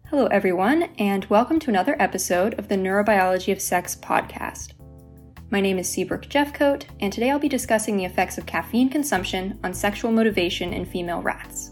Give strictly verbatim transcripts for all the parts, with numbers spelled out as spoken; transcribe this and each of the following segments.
Hello, everyone, and welcome to another episode of the Neurobiology of Sex podcast. My name is Seabrook Jeffcoat, and today I'll be discussing the effects of caffeine consumption on sexual motivation in female rats.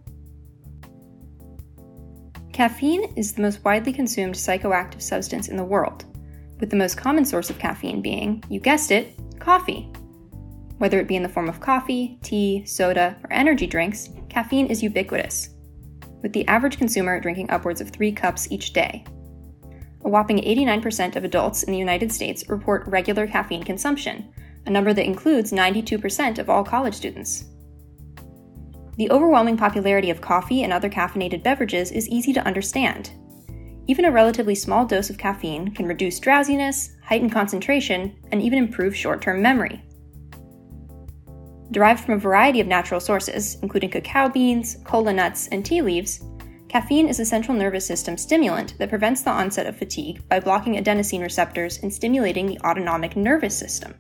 Caffeine is the most widely consumed psychoactive substance in the world, with the most common source of caffeine being, you guessed it, coffee. Whether it be in the form of coffee, tea, soda, or energy drinks, caffeine is ubiquitous, with the average consumer drinking upwards of three cups each day. A whopping eighty-nine percent of adults in the United States report regular caffeine consumption, a number that includes ninety-two percent of all college students. The overwhelming popularity of coffee and other caffeinated beverages is easy to understand. Even a relatively small dose of caffeine can reduce drowsiness, heighten concentration, and even improve short-term memory. Derived from a variety of natural sources, including cacao beans, cola nuts, and tea leaves, caffeine is a central nervous system stimulant that prevents the onset of fatigue by blocking adenosine receptors and stimulating the autonomic nervous system.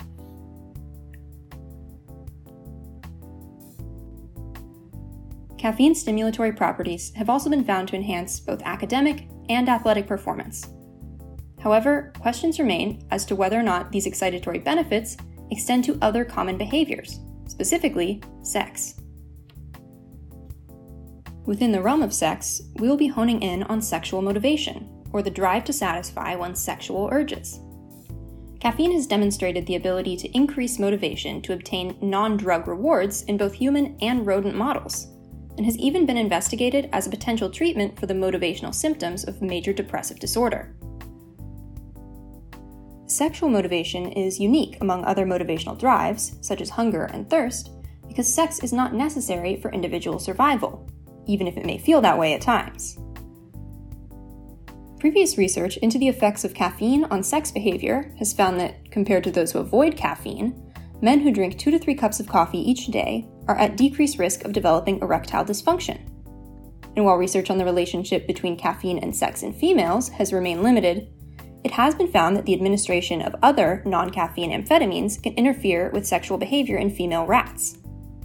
Caffeine's stimulatory properties have also been found to enhance both academic and athletic performance. However, questions remain as to whether or not these excitatory benefits extend to other common behaviors, specifically sex. Within the realm of sex, we will be honing in on sexual motivation, or the drive to satisfy one's sexual urges. Caffeine has demonstrated the ability to increase motivation to obtain non-drug rewards in both human and rodent models, and has even been investigated as a potential treatment for the motivational symptoms of major depressive disorder. Sexual motivation is unique among other motivational drives, such as hunger and thirst, because sex is not necessary for individual survival, even if it may feel that way at times. Previous research into the effects of caffeine on sex behavior has found that, compared to those who avoid caffeine, men who drink two to three cups of coffee each day are at decreased risk of developing erectile dysfunction. And while research on the relationship between caffeine and sex in females has remained limited, it has been found that the administration of other non-caffeine amphetamines can interfere with sexual behavior in female rats.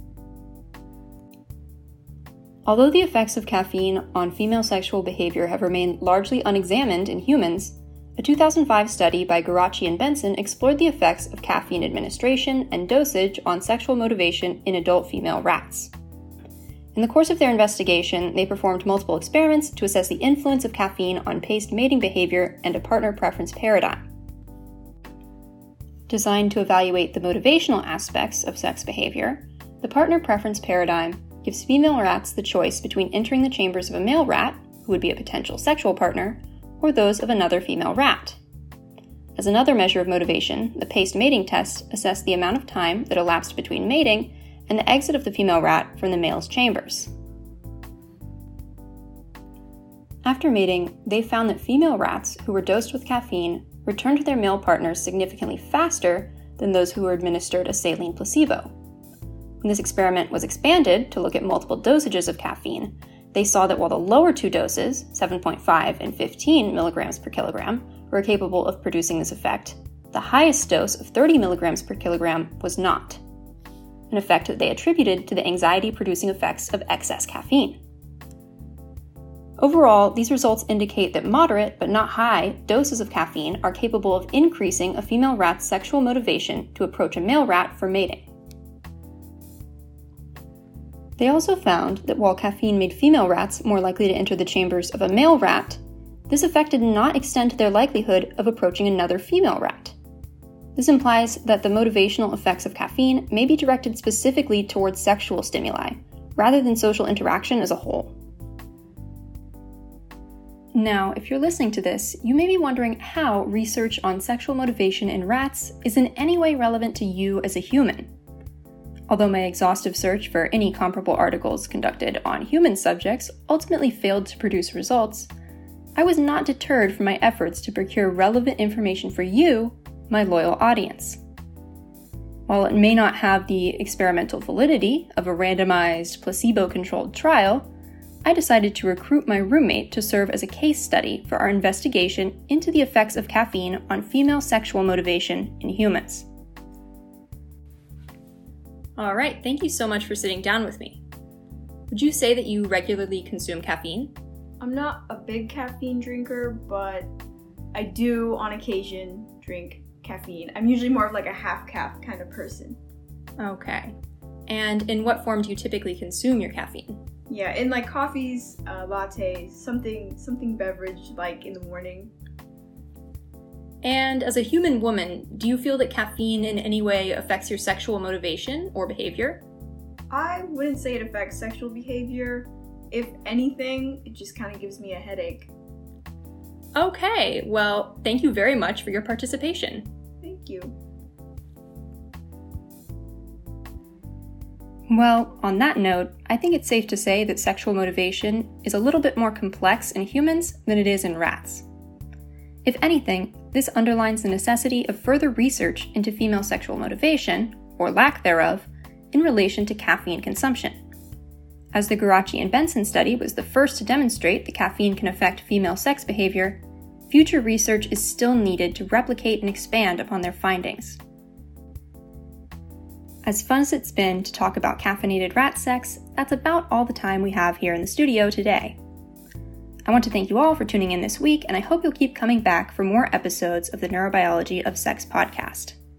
Although the effects of caffeine on female sexual behavior have remained largely unexamined in humans, a two thousand five study by Geraci and Benson explored the effects of caffeine administration and dosage on sexual motivation in adult female rats. In the course of their investigation, they performed multiple experiments to assess the influence of caffeine on paced mating behavior and a partner preference paradigm. Designed to evaluate the motivational aspects of sex behavior, the partner preference paradigm gives female rats the choice between entering the chambers of a male rat, who would be a potential sexual partner, or those of another female rat. As another measure of motivation, the paced mating test assessed the amount of time that elapsed between mating and the exit of the female rat from the male's chambers. After mating, they found that female rats who were dosed with caffeine returned to their male partners significantly faster than those who were administered a saline placebo. When this experiment was expanded to look at multiple dosages of caffeine, they saw that while the lower two doses, seven point five and fifteen milligrams per kilogram, were capable of producing this effect, the highest dose of thirty milligrams per kilogram was not, an effect that they attributed to the anxiety-producing effects of excess caffeine. Overall, these results indicate that moderate, but not high, doses of caffeine are capable of increasing a female rat's sexual motivation to approach a male rat for mating. They also found that while caffeine made female rats more likely to enter the chambers of a male rat, this effect did not extend to their likelihood of approaching another female rat. This implies that the motivational effects of caffeine may be directed specifically towards sexual stimuli, rather than social interaction as a whole. Now, if you're listening to this, you may be wondering how research on sexual motivation in rats is in any way relevant to you as a human. Although my exhaustive search for any comparable articles conducted on human subjects ultimately failed to produce results, I was not deterred from my efforts to procure relevant information for you, my loyal audience. While it may not have the experimental validity of a randomized, placebo-controlled trial, I decided to recruit my roommate to serve as a case study for our investigation into the effects of caffeine on female sexual motivation in humans. All right, thank you so much for sitting down with me. Would you say that you regularly consume caffeine? I'm not a big caffeine drinker, but I do on occasion drink caffeine. I'm usually more of like a half-caff kind of person. Okay. And in what form do you typically consume your caffeine? Yeah, in like coffees, uh, lattes, something something beverage like in the morning. And as a human woman, do you feel that caffeine in any way affects your sexual motivation or behavior? I wouldn't say it affects sexual behavior. If anything, it just kind of gives me a headache. Okay, well, thank you very much for your participation. Thank you. Well, on that note, I think it's safe to say that sexual motivation is a little bit more complex in humans than it is in rats. If anything, this underlines the necessity of further research into female sexual motivation, or lack thereof, in relation to caffeine consumption. As the Geraci and Benson study was the first to demonstrate that caffeine can affect female sex behavior, future research is still needed to replicate and expand upon their findings. As fun as it's been to talk about caffeinated rat sex, that's about all the time we have here in the studio today. I want to thank you all for tuning in this week, and I hope you'll keep coming back for more episodes of the Neurobiology of Sex podcast.